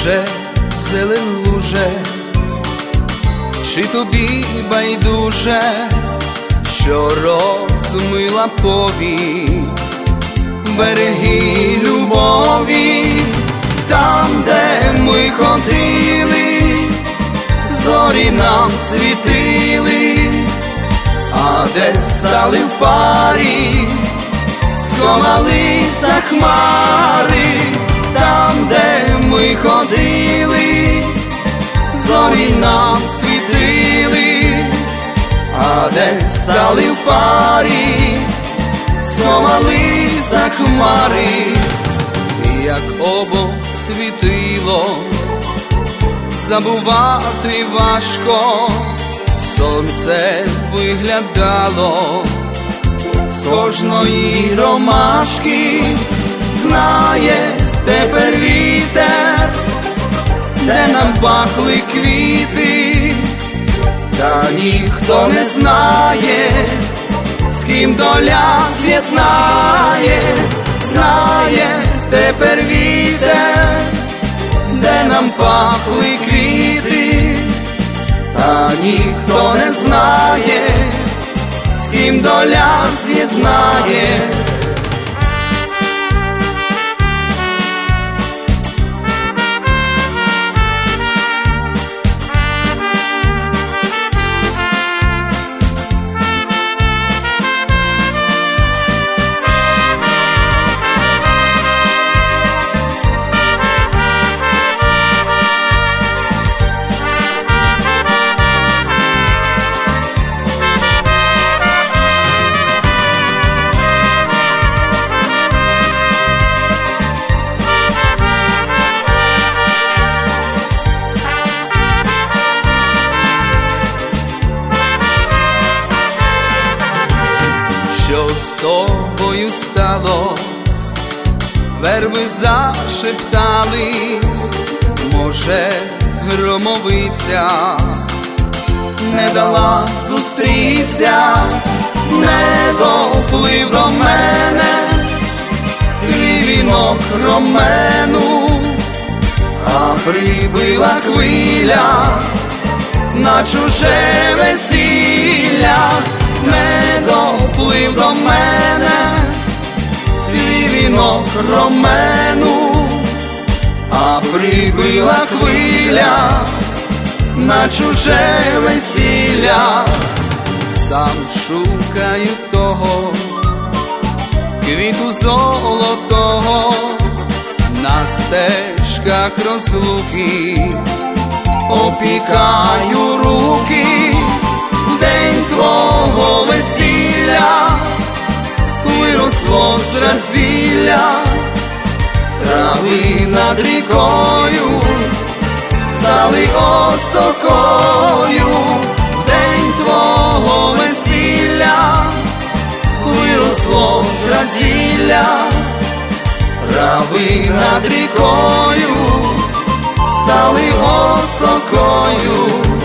Друже, зелен луже, чи тобі байдуже, що розмила повік береги любові? Там, де ми ходили, зорі нам світили, а де стали в парі, сховалися хмари. Там, де ми ходили, зорі нам світили, а де стали в парі, сховалися хмари. Як ово світило, забувати важко, сонце виглядало з кожної ромашки. Знає тепер вітер, де нам пахли квіти, та ніхто не знає, з ким доля з'єднає. Знає тепер вітер, де нам пахли квіти, та ніхто не знає, з ким доля з'єднає. Що з тобою сталось? Верби зашептались, може, громовиця не дала зустріться, не доплив до мене твій вінок ромену, а прибила хвиля на чуже весілля. Не доплив до мене твій вінок ромену, а прибила хвиля на чуже весілля. Сам шукаю того квіту золотого, на стежках розлуки опікаю руки. День твого весілля виросло з радзілля, трави над рікою стали осокою. День твого весілля виросло з радзілля, трави над рікою стали осокою.